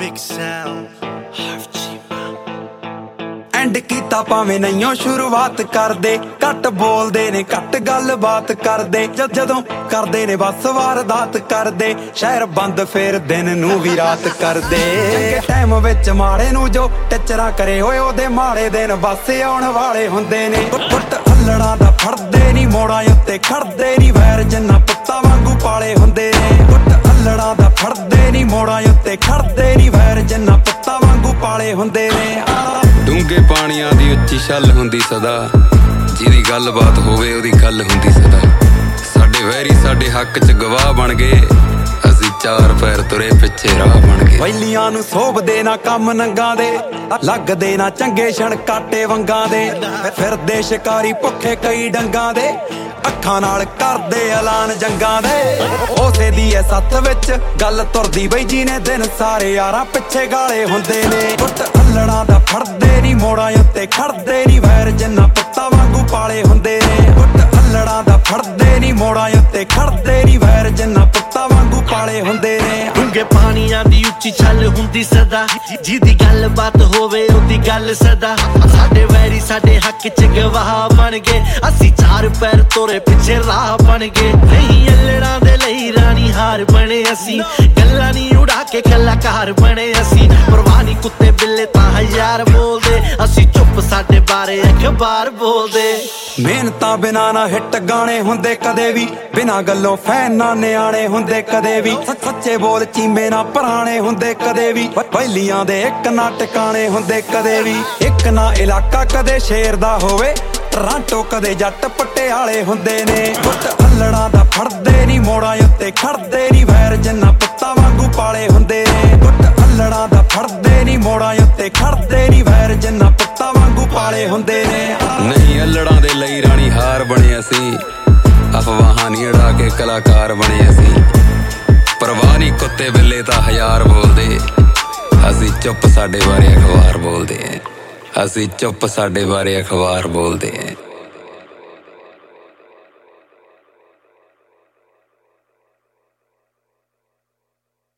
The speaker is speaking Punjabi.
Big sound. ਐਂਡ ਕੀਤਾ ਭਾਵੇਂ ਨਹੀਂਓ ਸ਼ੁਰੂਆਤ ਕਰਦੇ, ਘੱਟ ਬੋਲਦੇ ਨੇ ਘੱਟ ਗੱਲਬਾਤ ਕਰਦੇ, ਜਦੋਂ ਕਰਦੇ ਨੇ ਬਸ ਵਾਰਦਾਤ ਕਰਦੇ, ਸ਼ਹਿਰ ਬੰਦ ਫੇਰ ਦਿਨ ਨੂੰ ਵੀ ਰਾਤ ਕਰਦੇ। ਚੰਗੇ ਟਾਈਮ ਵਿੱਚ ਮਾੜੇ ਨੂੰ ਜੋ ਟੱਚਰਾ ਕਰੇ ਹੋਏ ਉਹਦੇ ਮਾੜੇ ਦਿਨ ਬਸ ਆਉਣ ਵਾਲੇ ਹੁੰਦੇ ਨੇ। ਪੁੱਟ ਅੱਲੜਾਂ ਦਾ ਫੜਦੇ ਨੀ ਮੋੜਾਂ ਉੱਤੇ ਖੜਦੇ ਨੀ, ਵੈਰ ਜਿੰਨਾ ਪੁੱਤਾਂ ਵਾਂਗੂ ਪਾਲੇ ਹੁੰਦੇ ਨੇ। ਪੁੱਟ ਅੱਲੜਾਂ ਦਾ ਫੜਦੇ ਨੀ ਮੋੜਾਂ ਉੱਤੇ ਖੜਦੇ ਨੀ, ਵੈਰ ਜਿੰਨਾ ਪੁੱਤਾਂ ਵਾਂਗੂ ਪਾਲੇ ਹੁੰਦੇ ਨੇ। ਡੂੰਘੇ ਪਾਣੀਆਂ ਦੀ ਉੱਚੀ ਛੱਲ ਹੁੰਦੀ ਸਦਾ, ਜਿਹਦੀ ਗੱਲਬਾਤ ਹੋਵੇ ਉਹਦੀ ਗੱਲ ਹੁੰਦੀ ਸਦਾ। ਸਾਡੇ ਵੈਰੀ ਸਾਡੇ ਹੱਕ 'ਚ ਗਵਾਹ ਬਣ ਗਏ, ਅਸੀਂ ਚਾਰ ਪੈਰ ਤੁਰੇ ਪਿੱਛੇ ਰਾਹ ਬਣ ਗਏ। ਵੈਲੀਆਂ ਨੂੰ ਸੋਭਦੇ ਨਾ ਕੰਮ ਨੰਗਾਂ ਦੇ, ਲੱਗਦੇ ਨਾ ਚੰਗੇ ਛਣ ਕਾਟੇ ਵੰਗਾਂ ਦੇ, ਫਿਰਦੇ ਸ਼ਿਕਾਰੀ ਭੁੱਖੇ ਕਈ ਡੰਗਾਂ ਦੇ, ਅੱਖਾਂ ਨਾਲ ਕਰਦੇ ਐਲਾਨ ਜੰਗਾਂ ਦੇ। ਉਸੇ ਦੀ ਐ ਸੱਥ ਵਿੱਚ ਗੱਲ ਤੁਰਦੀ ਬਈ ਜਿਹਨੇ ਦਿਨ ਸਾਰੇ ਯਾਰਾਂ ਪਿੱਛੇ ਗਾਲੇ ਹੁੰਦੇ ਨੇ। ਪੁੱਟ ਅੱਲੜਾਂ ਦਾ ਫੜਦੇ ਨੀ ਮੋੜਾਂ ਉੱਤੇ ਖੜਦੇ ਨੀ, ਵੈਰ ਜਿੰਨਾ ਪੁੱਤਾਂ ਵਾਂਗੂ ਪਾਲੇ ਹੁੰਦੇ ਨੇ। ਪੁੱਟ ਅੱਲੜਾਂ ਦਾ ਫੜਦੇ ਨੀ ਮੋੜਾਂ ਉੱਤੇ ਖੜਦੇ ਨੀ, ਵੈਰ ਜਿੰਨਾ ਪੁੱਤਾਂ ਵਾਂਗੂ ਪਾਲੇ ਹੁੰਦੇ ਨੇ। ਡੂੰਘੇ ਪਾਣੀਆਂ ਦੀ ਉੱਚੀ ਛੱਲ ਹੁੰਦੀ ਸਦਾ, ਜਿਹਦੀ ਗੱਲਬਾਤ ਹੋਵੇ ਉਹਦੀ ਗੱਲ ਸਦਾ। ਸਾਡੇ ਵੈਰੀ ਸਾਡੇ ਹੱਕ 'ਚ ਗਵਾਹ ਬਣ ਗਏ, ਅਸੀਂ ਚਾਰ ਪੈਰ ਤੋਰੇ ਪਿੱਛੇ ਰਾਹ ਬਣ ਗਏ। ਨਹੀਂ ਅੱਲੜਾਂ ਦੇ ਲਈ ਰਾਣੀ ਹਾਰ ਬਣੇ ਅਸੀਂ, ਗੱਲਾਂ ਨਹੀਂ ਉਡਾ ਕੇ ਕਲਾਕਾਰ ਬਣੇ ਅਸੀਂ। ਪਰਵਾਹ ਨੀ ਕੁੱਤੇ ਬਿੱਲੇ ਤਾਂ ਹਜ਼ਾਰ ਬੋਲਦੇ, ਅਸੀਂ ਚੁੱਪ ਸਾਡੇ ਬਾਰੇ ਅਖਬਾਰ ਬੋਲਦੇ। ਮਿਹਨਤਾਂ ਬਿਨਾਂ ਨਾ ਹਿੱਟ ਗਾਣੇ ਹੁੰਦੇ ਕਦੇ ਵੀ, ਬਿਨਾਂ ਗੱਲੋਂ ਫੈਨ ਨਾ ਨਿਆਣੇ ਹੁੰਦੇ ਕਦੇ ਵੀ। ਸੱਚੇ ਬੋਲ ਚੀਮੇ ਨਾ ਪੁਰਾਣੇ ਹੁੰਦੇ ਕਦੇ ਵੀ, ਪਹਿਲੀਆਂ ਦੇ ਇੱਕ ਨਾ ਟਿਕਾਣੇ ਹੁੰਦੇ ਕਦੇ ਵੀ। ਇੱਕ ਨਾ ਇਲਾਕਾ ਕਦੇ ਸ਼ੇਰ ਦਾ ਹੋਵੇ, ਟਰਾਂਟੋ ਕਦੇ ਜੱਟ ਪਟਿਆਲੇ ਹੁੰਦੇ ਨੇ। ਪੁੱਟ ਅੱਲੜਾਂ ਦਾ ਫੜਦੇ ਨੀ ਮੋੜਾਂ ਉੱਤੇ ਖੜਦੇ ਨੀ, ਵੈਰ ਜਿੰਨਾ ਪੁੱਤਾਂ ਵਾਂਗੂ ਪਾਲੇ ਹੁੰਦੇ ਨੇ। ਪੁੱਟ ਅੱਲੜਾਂ ਦਾ ਫੜਦੇ ਨੀ ਮੋੜਾਂ ਉੱਤੇ ਖੜਦੇ ਨੀ, ਵੈਰ ਜਿੰਨਾ ਪੁੱਤਾਂ ਵਾਂਗੂ ਪਾਲੇ ਹੁੰਦੇ ਨੇ। ਨਹੀਂ ਅੱਲੜਾਂ ਦੇ ਲਈ ਰਾਣੀ ਹਾਰ ਬਣੇ ਅਸੀਂ, ਅਫਵਾਹਾਂ ਨੀ ਉਡਾ ਕੇ ਕਲਾਕਾਰ ਬਣੇ ਅਸੀਂ। ਪਰਵਾਹ ਨੀ ਕੁੱਤੇ ਬਿੱਲੇ ਤਾਂ ਹਜ਼ਾਰ ਬੋਲਦੇ, ਅਸੀਂ ਚੁੱਪ ਸਾਡੇ ਬਾਰੇ ਅਖਬਾਰ ਬੋਲਦੇ। ਅਸੀਂ ਚੁੱਪ ਸਾਡੇ ਬਾਰੇ ਅਖਬਾਰ ਬੋਲਦੇ।